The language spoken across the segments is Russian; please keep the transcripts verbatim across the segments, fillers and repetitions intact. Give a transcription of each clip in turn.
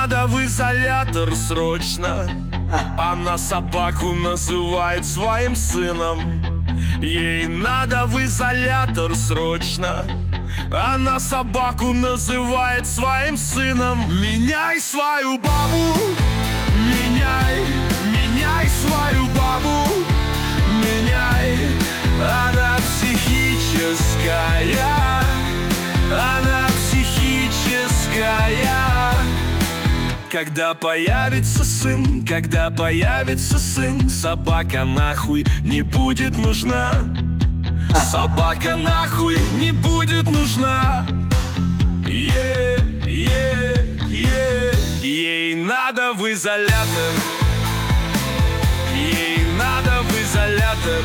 надо в изолятор срочно. Она собаку называет своим сыном. Ей надо в изолятор срочно. Она собаку называет своим сыном. Меняй свою бабу, меняй, меняй свою бабу, меняй. Она психическая, она психическая. Когда появится сын, когда появится сын, собака нахуй не будет нужна. Собака нахуй не будет нужна. Е, е, е. Ей надо в изолятор. Ей надо в изолятор.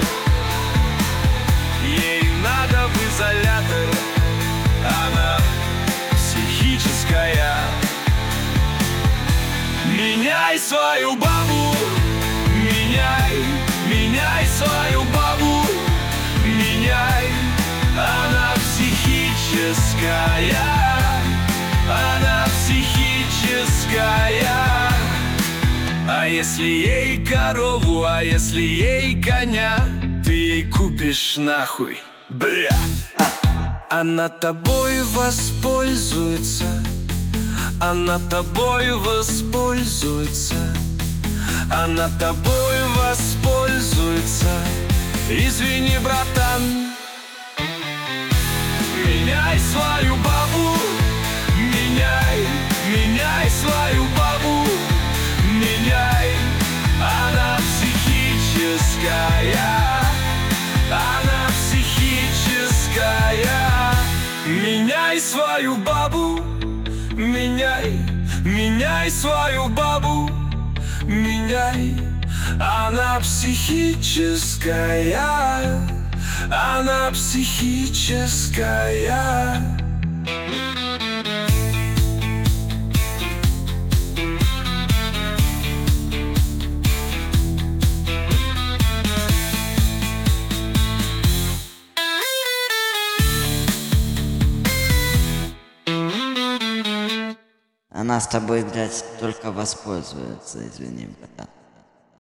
Ей надо в изолятор. Она психическая. Меняй свою бабу, меняй, меняй свою бабу, меняй. Она психическая, она психическая. А если ей корову, а если ей коня, ты ей купишь нахуй, бля. Она тобой воспользуется, она тобой воспользуется, она тобой воспользуется. Извини, братан. Меняй свою бабу, меняй, меняй свою бабу, меняй. Она психическая, она психическая. Меняй свою бабу, меняй, меняй свою бабу, меняй. Она психическая, она психическая. Она с тобой, блядь, только воспользуется, извини, братан.